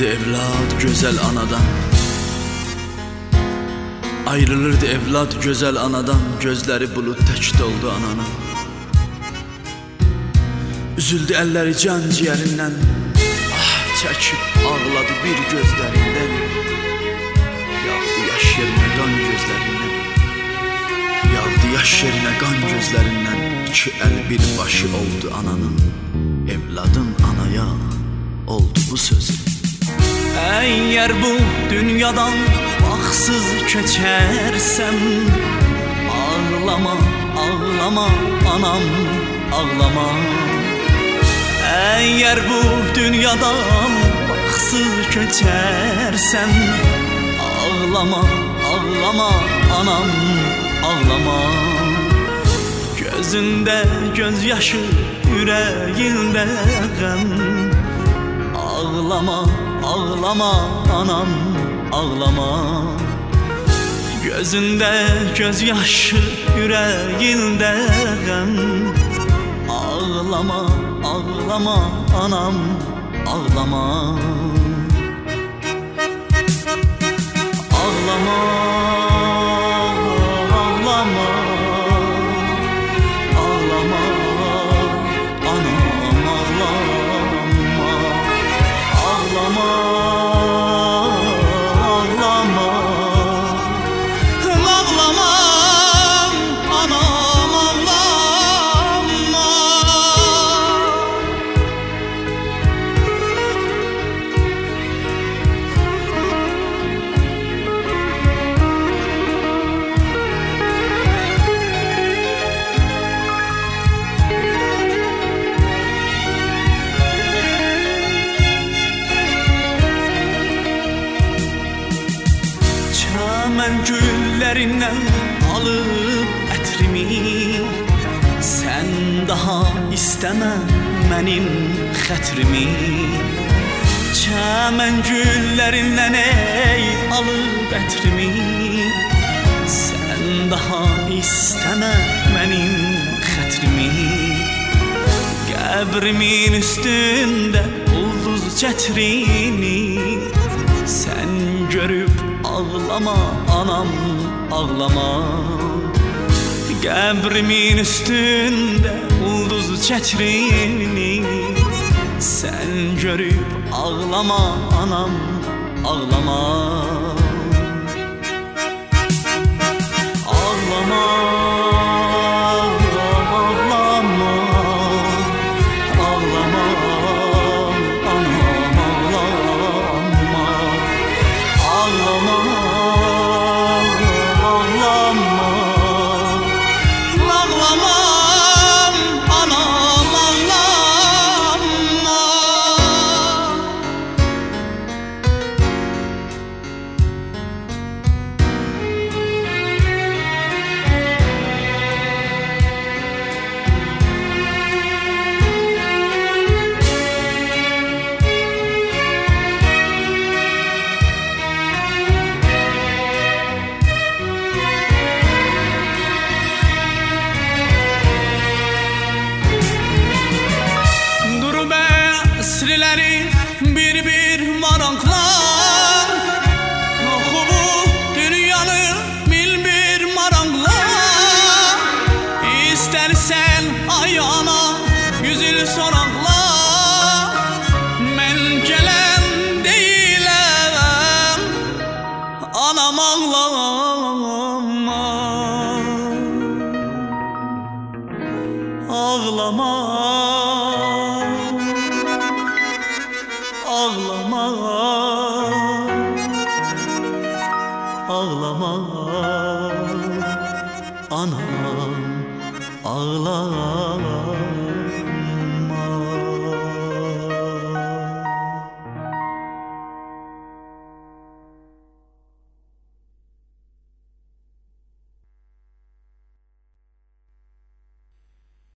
Ayrılırdı evlat güzel anadan. Ayrılırdı evlat güzel anadan. Gözleri bulut tək doldu ananın. Üzüldü əlləri can ciyərindən. Ah çəkib ağladı bir gözlərindən. Yağdı yaş yerinə qan gözlərindən. Yağdı yaş yerinə qan gözlərindən. İki əl bir başı oldu ananın. Evladın anaya oldu bu sözü. Eğer bu dünyadan baksız keçersem, ağlama, ağlama anam, ağlama. Eğer bu dünyadan baksız keçersem, ağlama, ağlama anam, ağlama. Gözünde gözyaşı, yüreğinde gam. Ağlama, ağlama anam, ağlama. Gözünde gözyaşı, yüreğinde gam. Ağlama, ağlama anam, ağlama. Ağlama, ağlama. Ağlama anam, ağlama. Ağlama, ağlama. Ağlama anam, ağlama. Çəmən güllerinden alıp ətrimi, sen daha isteme mənim xətrimi. Çəmən güllerinden ey alıp ətrimi, sen daha isteme mənim xətrimi. Qəbrimin üstünde ulduz çətrini, sen görüp ağlama anam, ağlama. Qəbrimin üstünde ulduz çətrini, sen görüp ağlama anam, ağlama. Ağlama, ağlama. Ağlama anam, ağlama. Ağlama, ağlama. Ağlama anam, ağlama. Əsriləri bir-bir maraqlar, oxu bu dünyanı bil-bir maraqlar. İstərsən ay ana yüzül soraqlar, mən gələn deyiləm anam, ağlama. Ağlama, ağlama. Ağlama anam, ağlama.